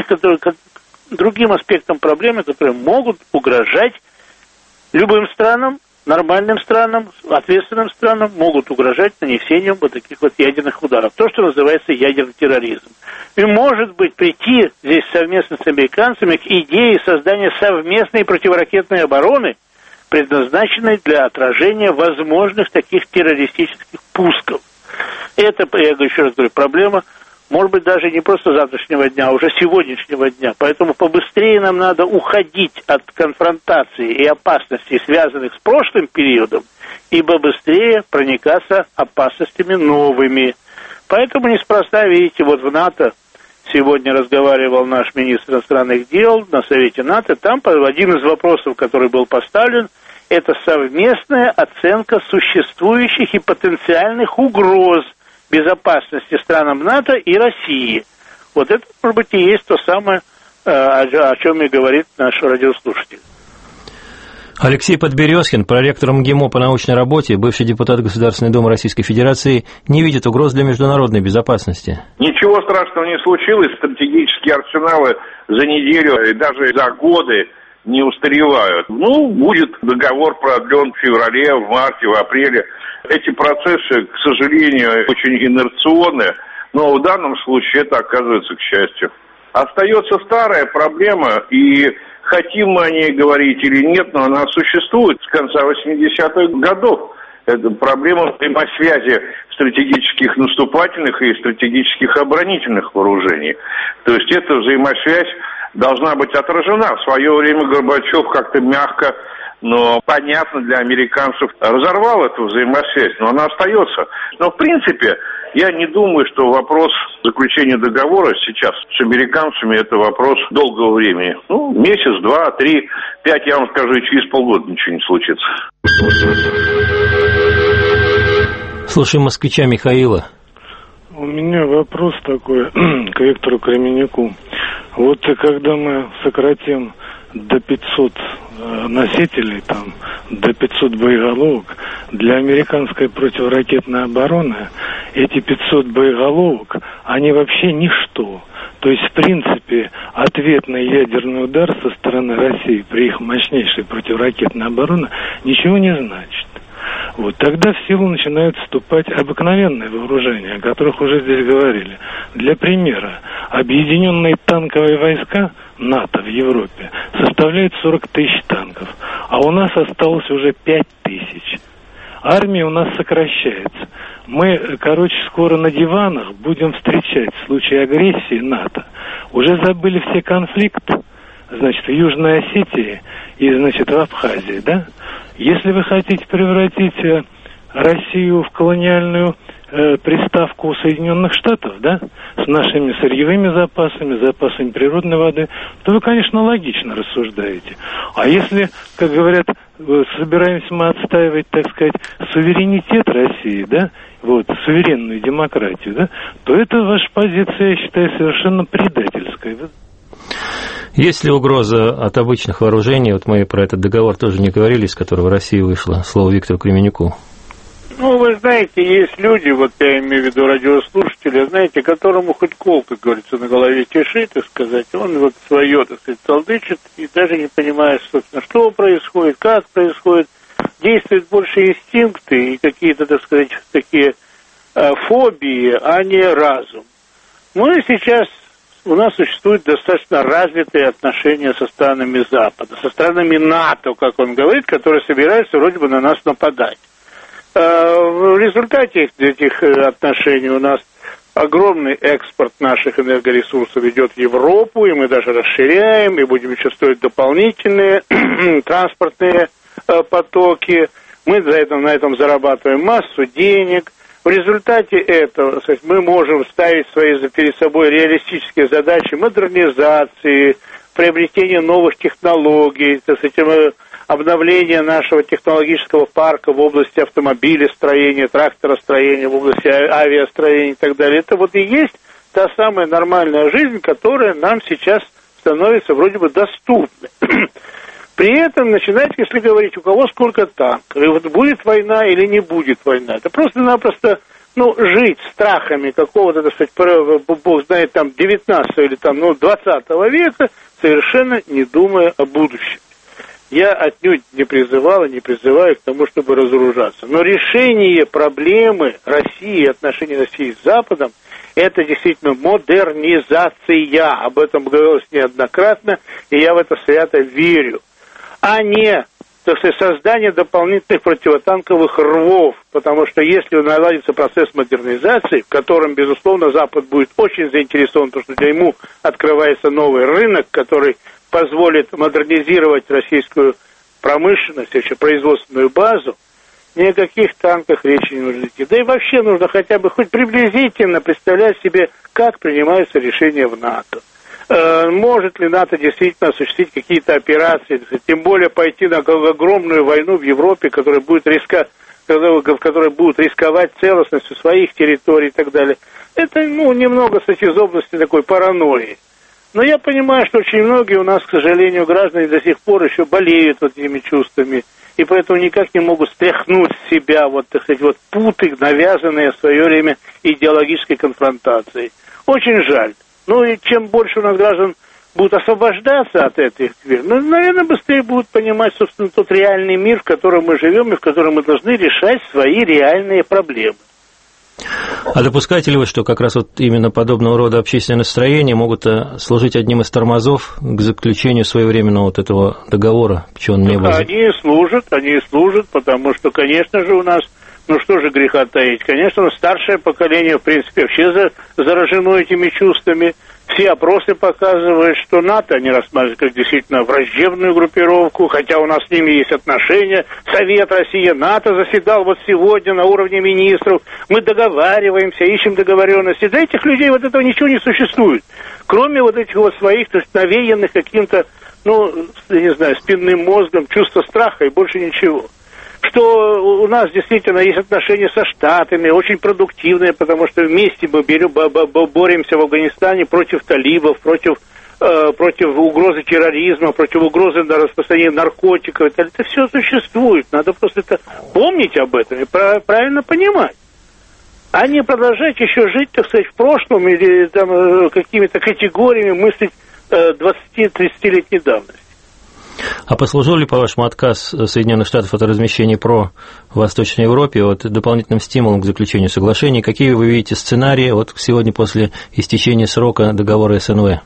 другим аспектам проблемы, которые могут угрожать любым странам, нормальным странам, ответственным странам, могут угрожать нанесением вот таких вот ядерных ударов. То, что называется ядерный терроризм. И, может быть, прийти здесь совместно с американцами к идее создания совместной противоракетной обороны, предназначенной для отражения возможных таких террористических пусков. Это, я еще раз говорю, проблема, может быть, даже не просто завтрашнего дня, а уже сегодняшнего дня. Поэтому побыстрее нам надо уходить от конфронтации и опасностей, связанных с прошлым периодом, ибо быстрее проникаться опасностями новыми. Поэтому неспроста, видите, вот в НАТО сегодня разговаривал наш министр иностранных дел на Совете НАТО, там один из вопросов, который был поставлен, это совместная оценка существующих и потенциальных угроз безопасности странам НАТО и России. Вот это, может быть, и есть то самое, о чем и говорит наш радиослушатель. Алексей Подберезкин, проректор МГИМО по научной работе, бывший депутат Государственной Думы Российской Федерации, не видит угроз для международной безопасности. Ничего страшного не случилось. Стратегические арсеналы за неделю и даже за годы не устаревают. Ну, будет договор продлен в феврале, в марте, в апреле. Эти процессы, к сожалению, очень инерционны, но в данном случае это оказывается к счастью. Остается старая проблема, и хотим мы о ней говорить или нет, но она существует с конца 80-х годов. Это проблема взаимосвязи стратегических наступательных и стратегических оборонительных вооружений. То есть эта взаимосвязь должна быть отражена. В свое время Горбачев как-то мягко но, понятно, для американцев разорвал эту взаимосвязь, но она остается. Но, в принципе, я не думаю, что вопрос заключения договора сейчас с американцами – это вопрос долгого времени. Ну, месяц, 2, 3, 5, я вам скажу, и через полгода ничего не случится. Слушаем москвича Михаила. У меня вопрос такой к Виктору Кременюку. Вот когда мы сократим до 500 носителей, там, до 500 боеголовок, для американской противоракетной обороны эти 500 боеголовок, они вообще ничто. То есть, в принципе, ответный ядерный удар со стороны России при их мощнейшей противоракетной обороне ничего не значит. Вот тогда в силу начинают вступать обыкновенные вооружения, о которых уже здесь говорили. Для примера, объединенные танковые войска НАТО в Европе составляют 40 тысяч танков, а у нас осталось уже 5 тысяч. Армия у нас сокращается. Мы, скоро на диванах будем встречать случаи агрессии НАТО. Уже забыли все конфликты, значит, в Южной Осетии и, значит, в Абхазии, да? Если вы хотите превратить Россию в колониальную приставку Соединенных Штатов, да, с нашими сырьевыми запасами природной воды, то вы, конечно, логично рассуждаете. А если, как говорят, собираемся мы отстаивать, так сказать, суверенитет России, да, вот, суверенную демократию, да, то это ваша позиция, я считаю, совершенно предательская. Есть ли угроза от обычных вооружений? Вот мы про этот договор тоже не говорили, из которого Россия вышла. Слово Виктору Кременюку. Ну, вы знаете, есть люди, вот я имею в виду радиослушатели, знаете, которому хоть кол, как говорится, на голове тишит, так сказать, он вот свое, так сказать, толдычит, и даже не понимает, собственно, что происходит, как происходит. Действуют больше инстинкты и какие-то, так сказать, такие фобии, а не разум. Ну и сейчас у нас существуют достаточно развитые отношения со странами Запада, со странами НАТО, как он говорит, которые собираются вроде бы на нас нападать. В результате этих отношений у нас огромный экспорт наших энергоресурсов идет в Европу, и мы даже расширяем, и будем еще строить дополнительные транспортные потоки. Мы на этом зарабатываем массу денег. В результате этого, кстати, мы можем ставить перед собой реалистические задачи модернизации, приобретения новых технологий, так сказать, обновления нашего технологического парка в области автомобилестроения, тракторостроения, в области авиастроения и так далее. Это вот и есть та самая нормальная жизнь, которая нам сейчас становится вроде бы доступной. При этом начинать, если говорить, у кого сколько танков, и вот будет война или не будет война, это просто-напросто, жить страхами какого-то, так сказать, бог знает, там, 19 или там, 20 века, совершенно не думая о будущем. Я отнюдь не призывал и не призываю к тому, чтобы разоружаться. Но решение проблемы России, отношений России с Западом, это действительно модернизация. Об этом говорилось неоднократно, и я в это свято верю. А не, так сказать, создание дополнительных противотанковых рвов, потому что если наладится процесс модернизации, в котором, безусловно, Запад будет очень заинтересован, потому что для ему открывается новый рынок, который позволит модернизировать российскую промышленность, еще производственную базу, ни о каких танках речи не нужно идти. Да и вообще нужно хотя бы хоть приблизительно представлять себе, как принимаются решения в НАТО. Может ли НАТО действительно осуществить какие-то операции, тем более пойти на огромную войну в Европе, которая будет будут рисковать целостностью своих территорий и так далее. Это, немного, кстати, из области такой паранойи. Но я понимаю, что очень многие у нас, к сожалению, граждане до сих пор еще болеют вот этими чувствами, и поэтому никак не могут стряхнуть с себя, путы, навязанные в свое время идеологической конфронтацией. Очень жаль. И чем больше у нас граждан будут освобождаться от этих дверей, наверное, быстрее будут понимать, собственно, тот реальный мир, в котором мы живем и в котором мы должны решать свои реальные проблемы. А допускаете ли вы, что как раз вот именно подобного рода общественные настроения могут служить одним из тормозов к заключению своевременного вот этого договора? Почему он не был? Они служат, потому что, конечно же, у нас, что же греха таить, конечно, старшее поколение, в принципе, вообще заражено этими чувствами. Все опросы показывают, что НАТО они рассматривают как действительно враждебную группировку, хотя у нас с ними есть отношения. Совет России, НАТО заседал вот сегодня на уровне министров. Мы договариваемся, ищем договоренности. Для этих людей вот этого ничего не существует. Кроме вот этих вот своих, то есть навеянных каким-то, не знаю, спинным мозгом, чувства страха и больше ничего. Что у нас действительно есть отношения со Штатами, очень продуктивные, потому что вместе мы боремся в Афганистане против талибов, против угрозы терроризма, против угрозы распространения наркотиков. Это все существует. Надо просто помнить об этом и правильно понимать. А не продолжать еще жить, так сказать, в прошлом или там какими-то категориями мыслить 20-30-летней давности. А послужил ли, по-вашему, отказ Соединенных Штатов от размещения ПРО в Восточной Европе дополнительным стимулом к заключению соглашений? Какие вы видите сценарии сегодня после истечения срока договора СНВ?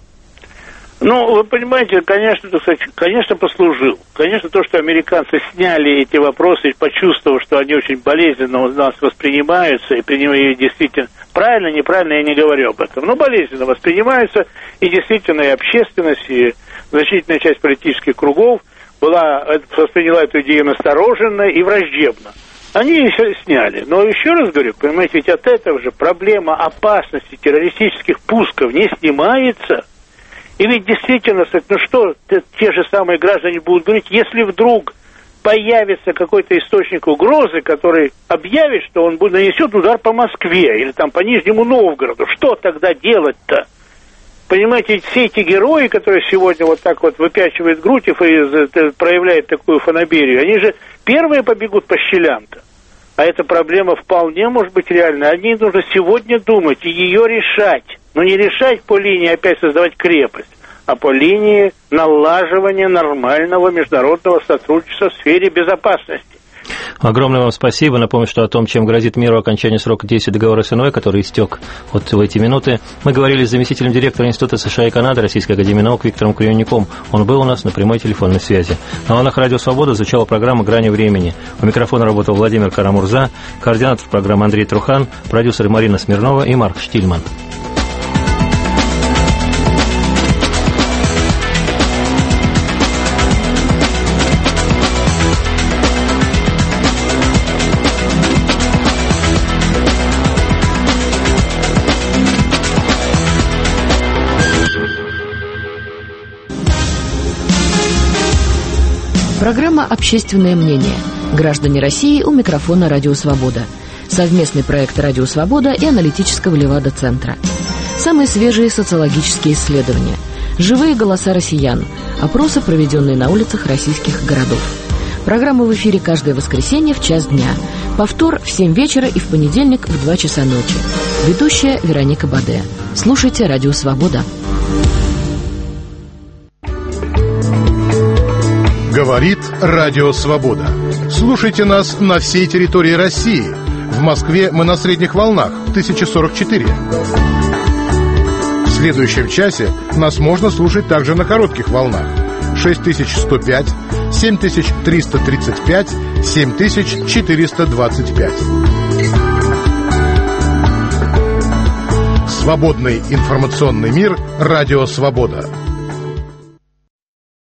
Вы понимаете, конечно, послужил. Конечно, то, что американцы сняли эти вопросы, почувствовав, что они очень болезненно у нас воспринимаются, и действительно правильно, неправильно, я не говорю об этом, но болезненно воспринимаются, и действительно и общественность, и значительная часть политических кругов восприняла эту идею настороженно и враждебно. Они ее сняли. Но еще раз говорю, понимаете, ведь от этого же проблема опасности террористических пусков не снимается. И ведь действительно, что те же самые граждане будут говорить, если вдруг появится какой-то источник угрозы, который объявит, что он нанесет удар по Москве или там по Нижнему Новгороду, что тогда делать-то? Понимаете, все эти герои, которые сегодня вот так вот выпячивают грудь и проявляют такую фанаберию, они же первые побегут по щелям-то. А эта проблема вполне может быть реальной. О ней нужно сегодня думать и ее решать. Но не решать по линии опять создавать крепость, а по линии налаживания нормального международного сотрудничества в сфере безопасности. Огромное вам спасибо. Напомню, что о том, чем грозит миру окончание срока действия договора СНВ, который истек в эти минуты, мы говорили с заместителем директора Института США и Канады Российской академии наук Виктором Кременюком. Он был у нас на прямой телефонной связи. На волнах Радио Свобода звучала программа «Грани времени». У микрофона работал Владимир Карамурза, координатор программы Андрей Трухан, продюсеры Марина Смирнова и Марк Штильман. Программа «Общественное мнение». Граждане России у микрофона «Радио Свобода». Совместный проект «Радио Свобода» и аналитического Левада-центра. Самые свежие социологические исследования. Живые голоса россиян. Опросы, проведенные на улицах российских городов. Программа в эфире каждое воскресенье в час дня. Повтор в 7 вечера и в понедельник в 2 часа ночи. Ведущая Вероника Баде. Слушайте «Радио Свобода». Говорит Радио Свобода. Слушайте нас на всей территории России. В Москве мы на средних волнах 1044. В следующем часе нас можно слушать также на коротких волнах 6105, 7335, 7425. Свободный информационный мир. Радио Свобода.